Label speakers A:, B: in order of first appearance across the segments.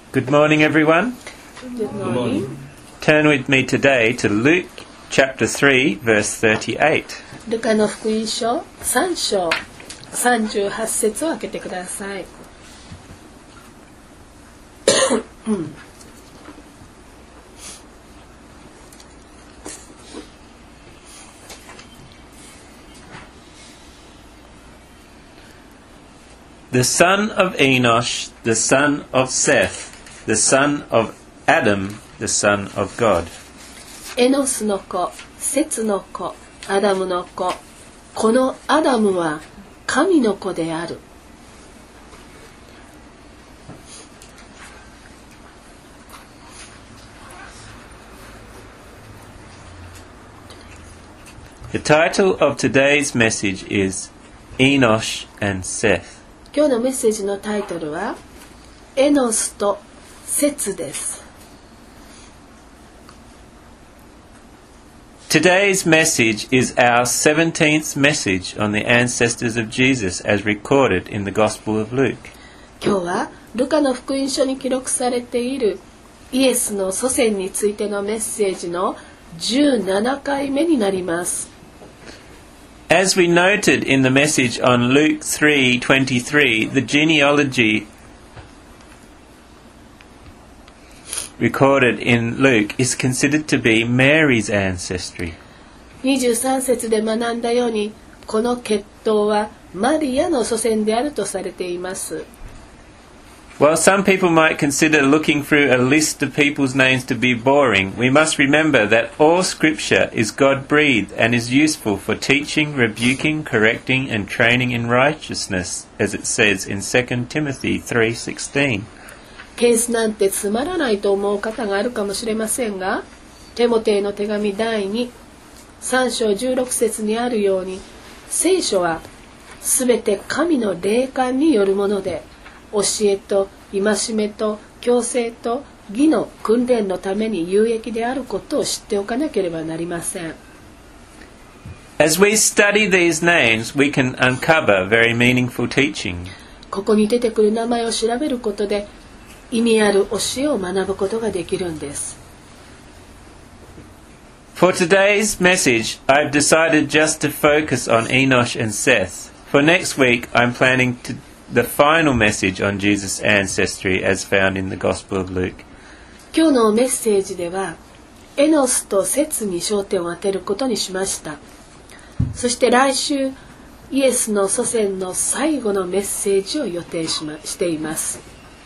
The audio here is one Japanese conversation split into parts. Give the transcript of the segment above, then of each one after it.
A: Good morning, everyone.
B: Good morning.
A: Turn with me today to Luke chapter 3, verse 38.
B: ルカの福音書3章38節を開けてください。
A: The son of Enosh, the son of Seth, the son of Adam, the son of God.
B: エノスの子、セツの子、アダムの子。このアダムは神の子である。
A: The title of today's message is Enosh and Seth.
B: 今日のメッセージのタイトルはエノスとセツです。
A: Today's message is our 17th message on the ancestors of Jesus as recorded in the Gospel of Luke.
B: 今日はルカの福音書に記録されているイエスの祖先についてのメッセージの17回目になります。
A: As we noted in the message on Luke 3:23, the genealogy recorded in Luke is considered to be Mary's ancestry.
B: 23節で学んだように、この血統はマリアの祖先であるとされています。
A: While some people might consider looking through a list of people's names to be boring, we must remember that all Scripture is God-breathed and is useful for teaching, rebuking, correcting and training in righteousness, as it says in 2 Timothy 3:16.
B: ケースなんてつまらないと思う方があるかもしれませんが、テモテへの手紙第2、3章16節にあるように、聖書はすべて神の霊感によるもので、教えと戒めと矯正と義の訓練のために有益であることを知っておかなければなりません。
A: As we study these names, we can uncover very meaningful teaching.
B: ここに出てくる名前を調べることで、意味ある教えを学ぶことができるんです。
A: For today's message, I've decided just to focus on Enosh and Seth. For next week, I'm planning the final message on Jesus' ancestry as found in the Gospel of Luke.
B: 今日のメッセージでは、エノスとセツに焦点を当てることにしました。そして来週、イエスの祖先の最後のメッセージを予定しています。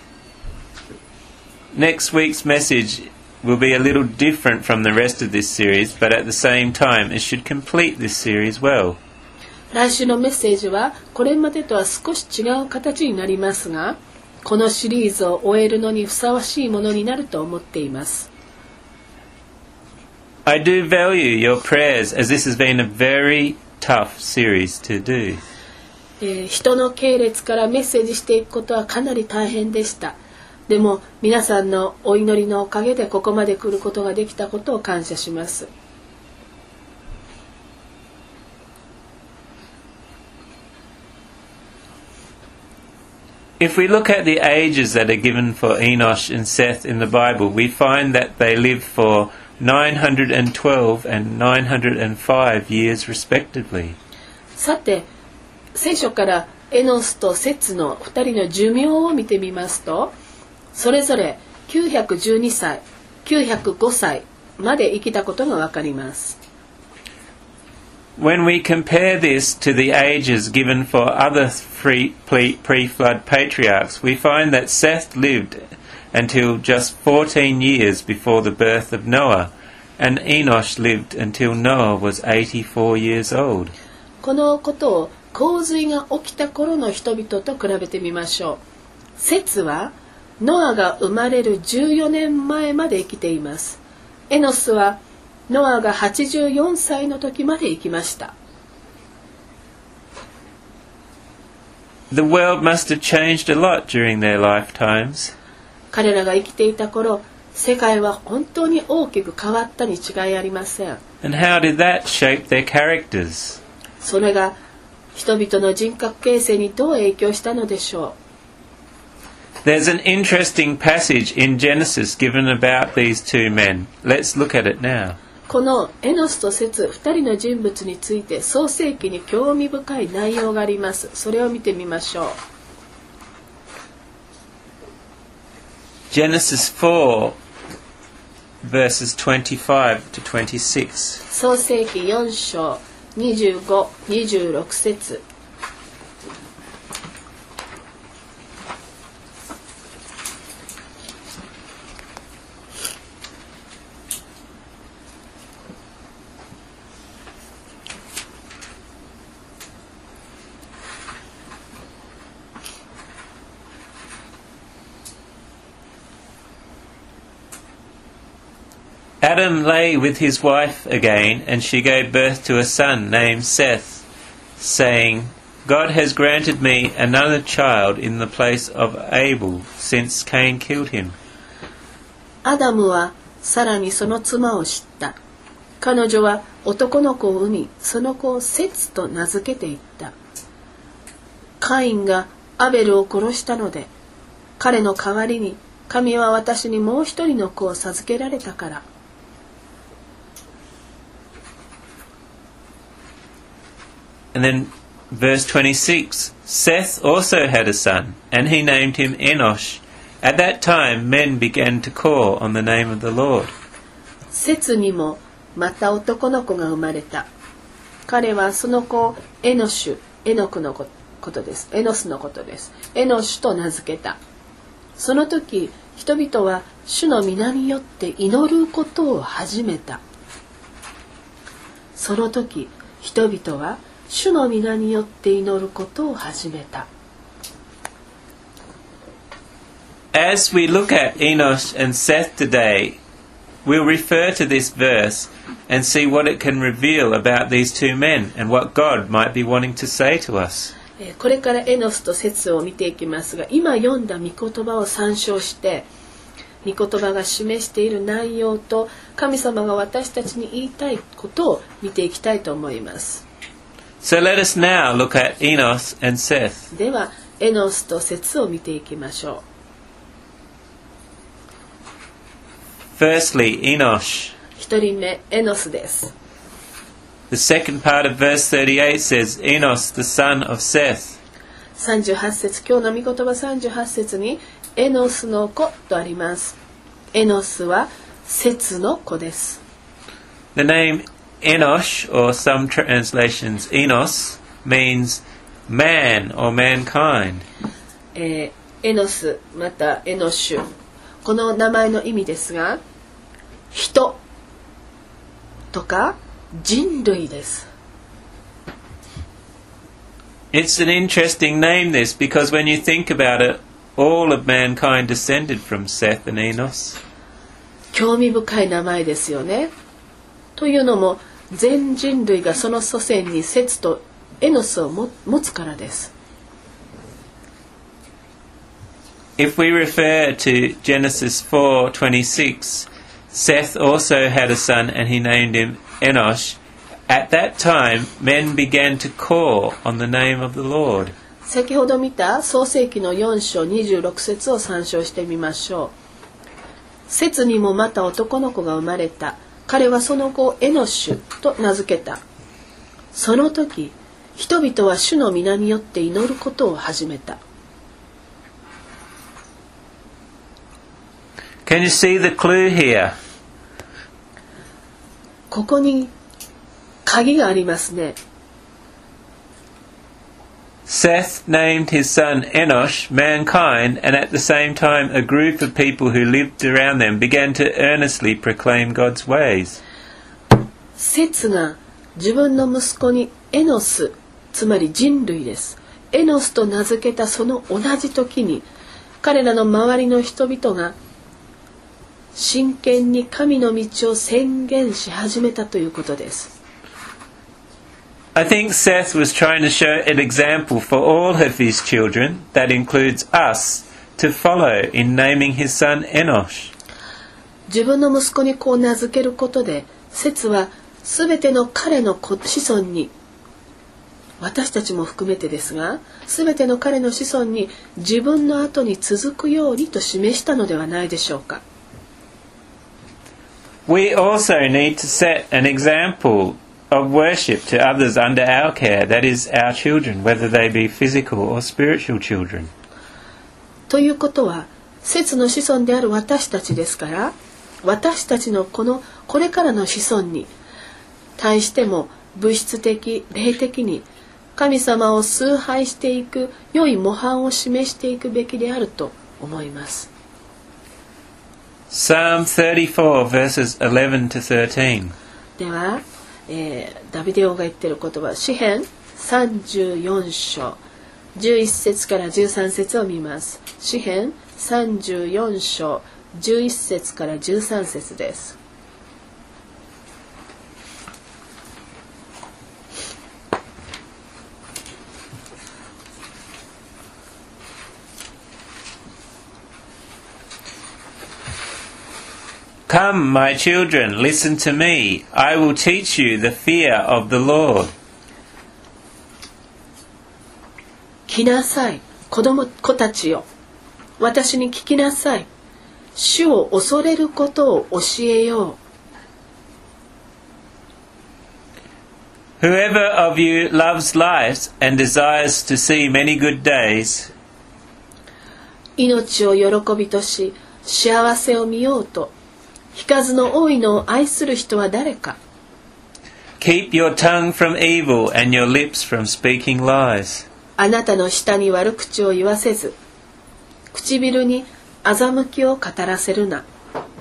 A: Next week's message will be a little different from the rest of this series, but at the same time, it should complete this series well.
B: 来週のメッセージはこれまでとは少し違う形になりますが、このシリーズを終えるのにふさわしいものになると思っています。
A: I do value your prayers as this has been a very tough series to do.
B: 人の系列からメッセージしていくことはかなり大変でした。でも皆さんのお祈りのおかげでここまで来ることができたことを感謝します。
A: If we look at the ages that are given for Enosh and Seth in the Bible, we find that they lived for 912 and 905 years respectively.
B: さて、聖書からエノスとセツの2人の寿命を見てみますと、それぞれ912歳、905歳まで生きたことがわかります。
A: When we compare this to the ages given for other pre-flood patriarchs, we find that Seth lived until just 14 years before the birth of Noah, and Enosh lived until Noah was 84 years old.
B: このことを洪水が起きた頃の人々と比べてみましょう。セツはノアが生まれる14年前まで生きています。エノスはノアが84歳の時まで生きました。
A: The world must have changed a lot during their lifetimes.
B: 彼らが生きていた頃、世界は本当に大きく変わったに違いありません。
A: And how did that shape their characters?
B: それが人々の人格形成にどう影響したのでしょう。
A: There's an interesting passage in Genesis given about these two men. Let's look at it now.
B: このエノスとセツ2人の人物について創世記に興味深い内容があります。それを見てみましょう。
A: Genesis 4 verses 25 to 26.
B: 創世記4章25、26節。
A: Adam lay with his wife again, and she gave birth to a son named Seth, saying, God has granted me another child in the place of Abel, since Cain killed him.
B: アダムはさらにその妻を知った。彼女は男の子を産み、その子をセツと名付けていった。カインがアベルを殺したので、彼の代わりに神は私にもう一人の子を授けられたから。
A: And then verse 26, Seth also had a son, and he named him Enosh. At that time men began to call on the name of the Lord.
B: セツにもまた男の子が生まれた。彼はその子をエノシュ、エノクのことです。エノスのことです。エノシュと名付けた。その時、人々は主の皆によって祈ることを始めた。その時、人々は主の皆によって祈ることを始めた。
A: As we look at Enosh and Seth today, we'll refer to this verse and see what it can reveal about these two men and what God might be wanting to say to us.
B: これからエノスとセツを見ていきますが、今読んだ御言葉を参照して、御言葉が示している内容と神様が私たちに言いたいことを見ていきたいと思います。
A: So let us now look at Enos and Seth.
B: では、エノスとセツを見ていきましょう。
A: Firstly, Enosh.
B: 一人目、エノスです。
A: The second part of verse 38 says, Enos, the son of Seth.
B: 38節、今日の御言葉38節に、エノスの子とあります。エノスはセツの子です。
A: The name Enosh, or some translations Enos, means man or mankind.
B: エノス、またエノシュ。この名前の意味ですが、人とか人類です。
A: It's an interesting name, this, because when you think about it, all of mankind descended from Seth and Enos.
B: 興味深い名前ですよね。というのも、全人類がその祖先にセツとエノスを持つからです。
A: If we refer to Genesis 4:26, Seth also had a son and he named him Enosh. At that time, men began to call on the name of the Lord.
B: 先ほど見た創世記の4章26節を参照してみましょう。セツにもまた男の子が生まれた。彼はその子をエノシュと名付けた。その時、人々は主の皆によって祈ることを始めた。
A: Can you see the clue here?
B: ここに鍵がありますね。
A: Seth named his son Enosh, mankind, and at the same time a group of people who lived around them began to earnestly proclaim God's ways.
B: セツが自分の息子にエノス、つまり人類です。エノスと名付けたその同じ時に、彼らの周りの人々が真剣に神の道を宣言し始めたということです。
A: I think Seth was trying to show an example for all of his children, that includes us, to follow in naming his son Enosh.
B: 自分の息子にこう名付けることで、セツはすべての彼の子孫に私たちも含めてですが、すべての彼の子孫に自分の後に続くようにと示したのではないでしょうか。
A: We also need to set an example of worship to others under our care, that is, our children, whether they be physical or spiritual children.
B: ということは、節の子孫である私たちですから、私たちのこれからの子孫に対しても物質的、霊的に神様を崇拝していく良い模範を示していくべきであると思います。
A: Psalm 34 verses 11 to 13.
B: では、ダビデ王が言っている言葉、詩編34章11節から13節を見ます。詩編34章11節から13節です。
A: Come, my children, listen to me. I will teach you the fear of the Lord.
B: 来なさい、子たちよ。私に聞きなさい。主を恐れることを教えよ
A: う。Whoever of you loves life and desires to see many good days,
B: 命を喜びとし、幸せを見ようと、日数の多いのを愛する人は誰か。
A: keep your tongue from evil and your lips from speaking lies.
B: あなたの舌に悪口を言わせず、唇に欺きを語らせるな。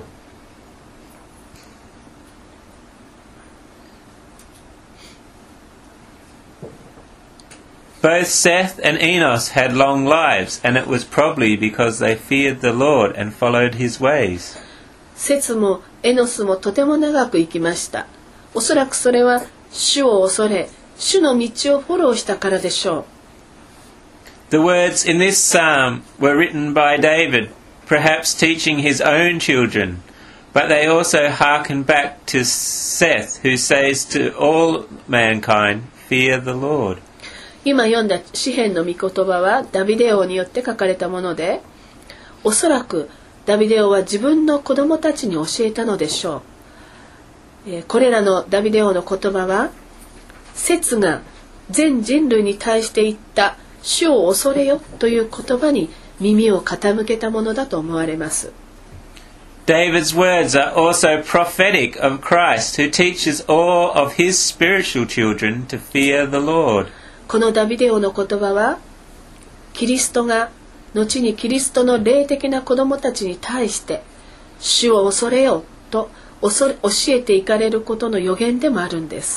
A: Both Seth and Enos had long lives, and it was probably because they feared the Lord and followed his ways.
B: セツもエノスもとても長く生きました。おそらくそれは主を恐れ、主の道をフォローしたからでしょう。
A: The words in this psalm were written by David, perhaps teaching his own children, but they also hearken back to Seth, who says to all mankind, fear the Lord.
B: 今読んだ詩編の御言葉はダビデ王によって書かれたもので、おそらくダビデ王は自分の子供たちに教えたのでしょう。これらのダビデ王の言葉は、節が全人類に対して言った主を恐れよという言葉に耳を傾けたものだと思われます。
A: David's words are also prophetic of Christ, who teaches all of his spiritual children to fear the Lord.
B: このダビデ王の言葉は、キリストが後にキリストの霊的な子供たちに対して主を恐れよと教えていかれることの予言でもあるんです。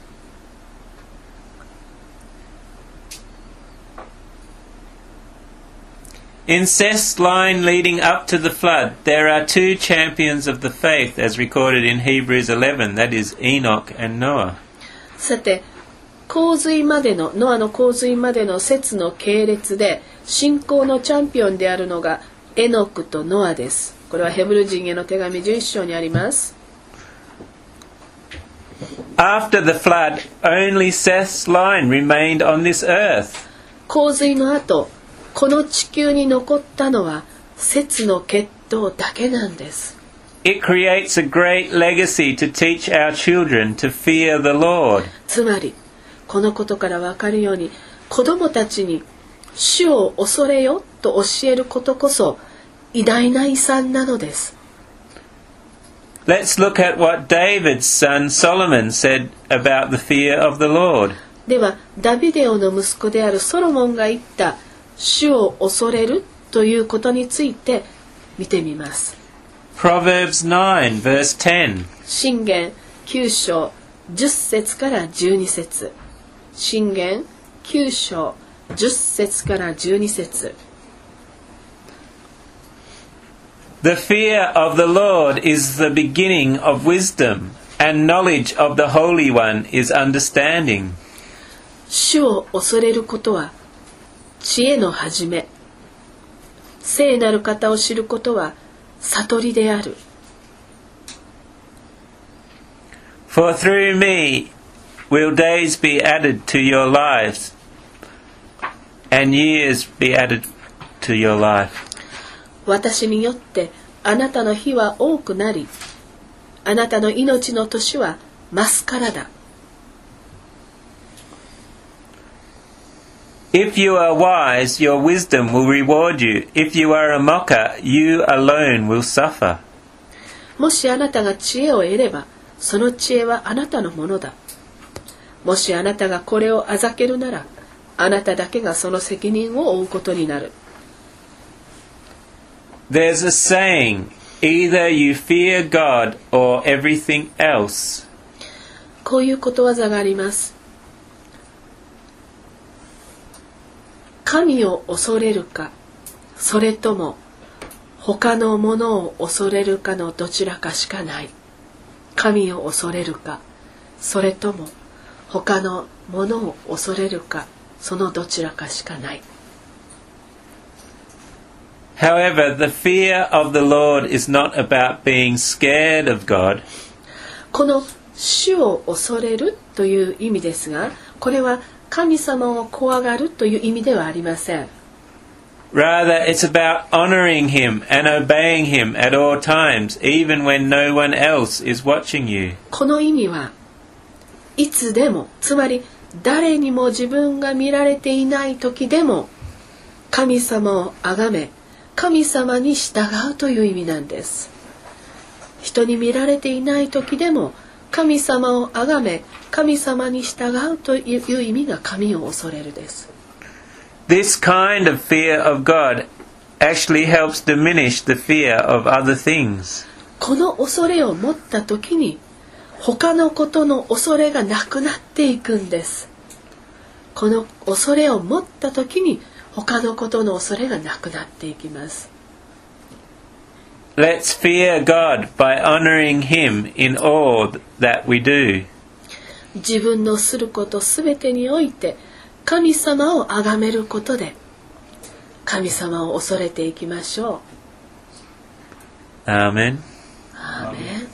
A: In Seth's line leading up to the flood, there are two champions of the faith as recorded in Hebrews 11, that is Enoch and Noah.
B: さて、ノアの洪水までの節の系列で信仰のチャンピオンであるのがエノクとノアです。これはヘブル人への手紙11章にあります。
A: After the flood, only Seth's line remained on this earth.
B: 洪水の後、この地球に残ったのは節の血統だけなんです。
A: It creates a great legacy to teach our children to fear the Lord.
B: つまり、このことからわかるように、子供たちに主を恐れよと教えることこそ偉大な遺産なのです。
A: Let's look at what David's son Solomon said about the fear of the Lord.
B: では、ダビデ王の息子であるソロモンが言った主を恐れるということについて見てみます。
A: Proverbs 9 verse 10.
B: 箴言9章10節から12節。箴言9章10節から12節。
A: The fear of the Lord is the beginning of wisdom, and knowledge of the Holy One is understanding.
B: 主を恐れることは知恵の始め。聖なる方を知ることは悟りである。
A: For through me will days be added to your lives, and years be added to your life.
B: 私によってあなたの日は多くなり、あなたの命の年は増すからだ。
A: If you are wise, your wisdom will reward you. If you are a mocker, you alone will suffer.
B: もしあなたが知恵を得れば、その知恵はあなたのものだ。もしあなたがこれをあざけるなら、あなただけがその責任を負うことになる。
A: There's a saying, either you fear God or everything else.
B: こういうことわざがあります。神を恐れるか、それとも他のものを恐れるかのどちらかしかない。神を恐れるか、それとも他のものを恐れるか、そのどちらかしかない。
A: However, the fear of the Lord is not about being scared of God.
B: この主を恐れるという意味ですが、これは神様を怖がるという意味ではありません。
A: Rather, it's about honoring Him and obeying Him at all times, even when no one else is watching you.
B: この意味はいつでも、つまり誰にも自分が見られていない時でも神様を崇め、神様に従うという意味なんです。人に見られていない時でも神様を崇め、神様に従うという意味が神を恐れるです。
A: This kind of fear of God actually helps diminish the fear of other things.
B: この恐れを持った時に他のことの恐れがなくなっていくんです。この恐れを持った時に他のことの恐れがなくなっていきます。
A: Let's fear God by honoring Him in all that we do.
B: 自分のすることすべてにおいて神様を崇めることで神様を恐れていきましょう。
A: アーメン。
B: アーメン。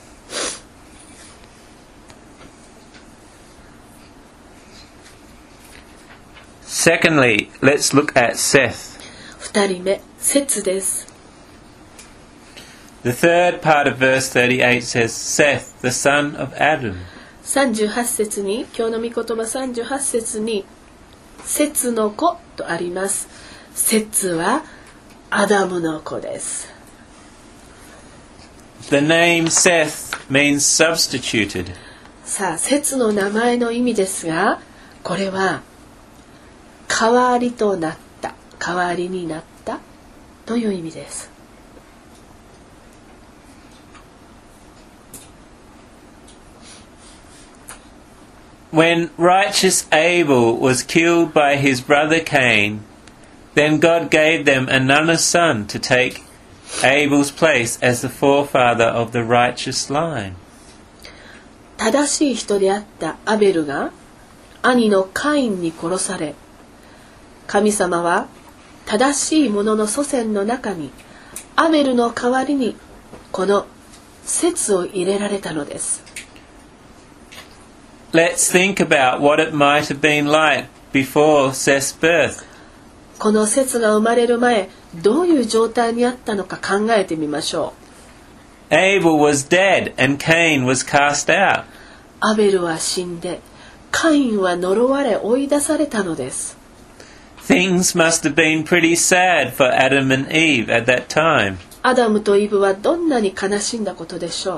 A: Secondly, let's look at Seth.
B: 2人目、セツです。
A: The third part of verse 38 says, Seth, the son of Adam.
B: 38節に、今日の御言葉38節に、セツの子とあります。セツはアダムの子です。
A: The name Seth means substituted.
B: さあ、セツの名前の意味ですが、これは代わりとなった、代わりになったという意味です。
A: When righteous Abel was killed by his brother Cain, then God gave them another son to take Abel's place as the forefather of the righteous line.
B: 正しい人であったアベルが兄のカインに殺され、神様は正しい者の祖先の中にアベルの代わりにこのセツを入れられたのです。
A: Let's think about what it might have been like before Seth's birth.
B: このセツが生まれる前、どういう状態にあったのか考えてみましょう。
A: Abel was dead and Cain was cast out.
B: アベルは死んで、カインは呪われ追い出されたのです。
A: Things must have been pretty sad for Adam and Eve at that time.
B: アダムとイブはどんなに悲しんだことでしょう。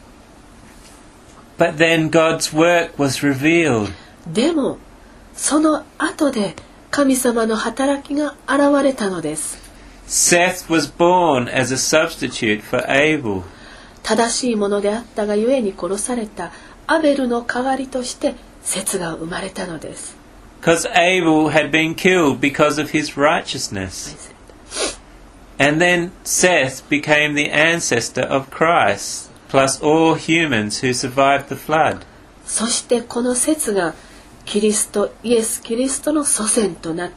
A: But then God's work was revealed.
B: でも、その後で神様の働きが現れたのです。
A: Seth was born as a substitute for Abel.
B: 正しいものであったがゆえに殺されたアベルの代わりとしてセツが生まれたのです。
A: Because Abel had been killed because of his righteousness. And then Seth became the ancestor of Christ, plus all humans who survived the flood.
B: そしてこのセツがイエス・キリストの祖先となって、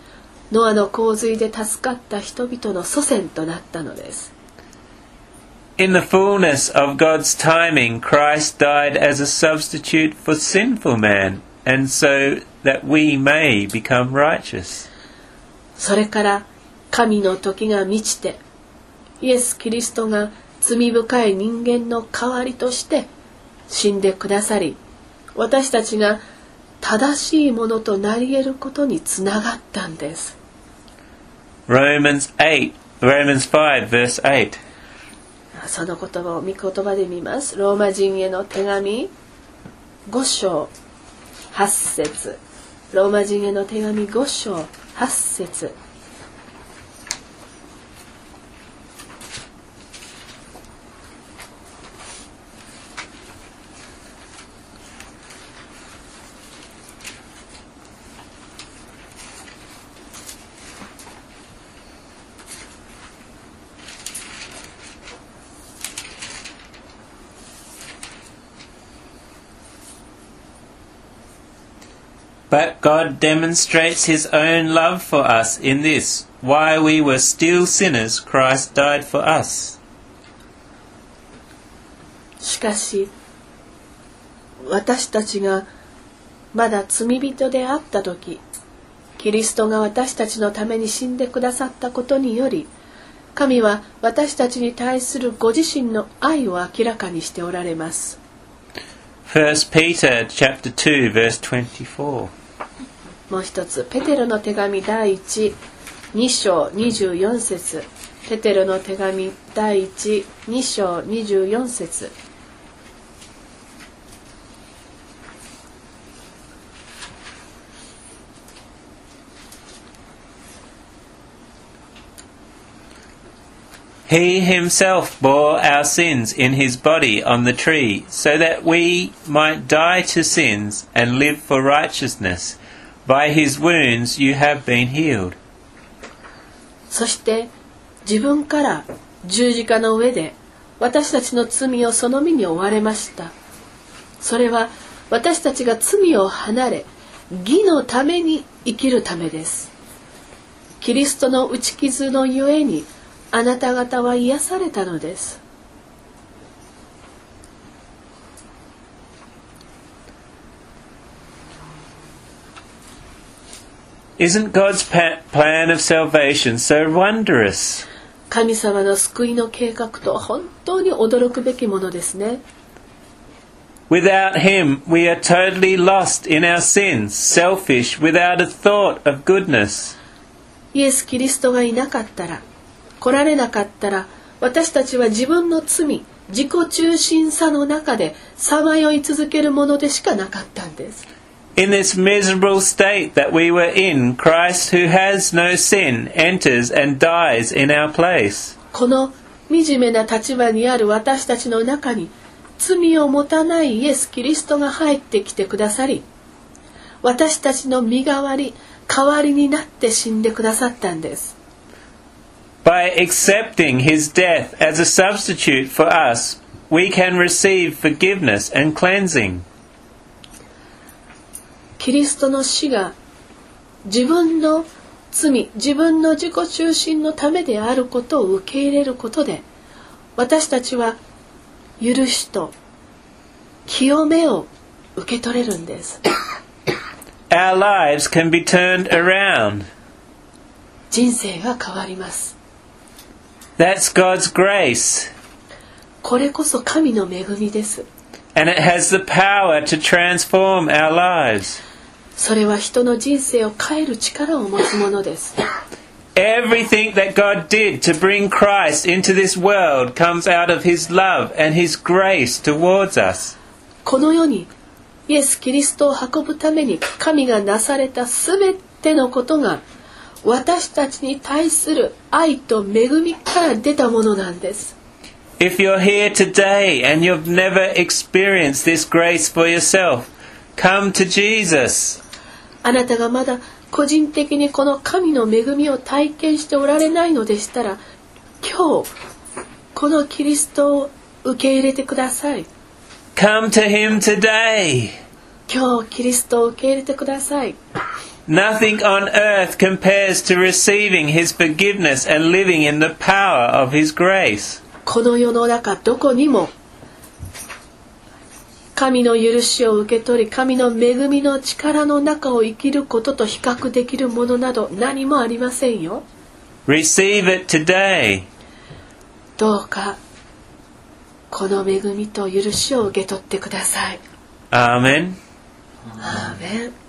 B: ノアの洪水で助かった人々の祖先となったのです。
A: In the fullness of God's timing, Christ died as a substitute for sinful man, and so that we may become righteous.
B: それから神の時が満ちて、イエス・キリストが罪深い人間の代わりとして死んでくださり、私たちが正しいものとなり得ることにつながったんです。
A: Romans 5 verse 8.
B: その言葉を御言葉で見ます。ローマ人への手紙5章8節。ローマ人への手紙5章8節。
A: But God demonstrates his own love for us in this: while we were still sinners, Christ died for us.
B: しかし、私たちがまだ罪人であったとき、キリストが私たちのために死んでくださったことにより、神は私たちに対するご自身の愛を明らかにしておられます。
A: 1 Peter chapter 2 verse 24.
B: もう一つ、ペテロの手紙第1、2章24節。ペテロの手紙第1、2章24節。
A: He himself bore our sins in his body on the tree, so that we might die to sins and live for righteousness. By his wounds you have been healed.
B: そして自分から十字架の上で私たちの罪をその身に負われました。それは私たちが罪を離れ義のために生きるためです。キリストの打ち傷のゆえにあなた方は癒されたのです。
A: Isn't God's plan of salvation so wondrous?
B: 神様の救いの計画とは本当に驚くべきものですね。
A: Without him, we are totally lost in our sins, selfish, without a thought of goodness.
B: イエス・キリストがいなかったら、来られなかったら、私たちは自分の罪、自己中心さの中でさまよい続けるものでしかなかったんです。
A: In this miserable state that we were in, Christ, who has no sin, enters and dies in our place.
B: この惨めな立場にある私たちの中に罪を持たないイエス・キリストが入ってきてくださり、私たちの身代わりになって死んでくださったんです。
A: By accepting his death as a substitute for us, we can receive forgiveness and cleansing.
B: キリストの死が自分の罪、自分の自己中心のためであることを受け入れることで、私たちは許しと清めを受け取れるんです。
A: Our lives can be turned around.
B: 人生が変わります。
A: That's God's grace.
B: これこそ神の恵みです。
A: And it has the power to transform our lives.
B: それは人の人生を変える力を持つものです。
A: Everything that God did to bring Christ into this world comes out of his love and his grace towards us.
B: この世にイエス・キリストを運ぶために神がなされたすべてのことが私たちに対する愛と恵みから出たものなんです。
A: If you're here today and you've never experienced this grace for yourself, come to Jesus.
B: あなたがまだ個人的にこの神の恵みを体験しておられないのでしたら、今日このキリストを受け入れてください。
A: Come to him today.
B: 今日キリストを受け入れてください。
A: Nothing on earth compares to receiving his forgiveness and living in the power of his grace.
B: この世の中どこにも神の許しを受け取り、神の恵みの力の中を生きることと比較できるものなど何もありませんよ。
A: Receive it today.
B: どうかこの恵みと許しを受け取ってください。
A: Amen.
B: アーメン。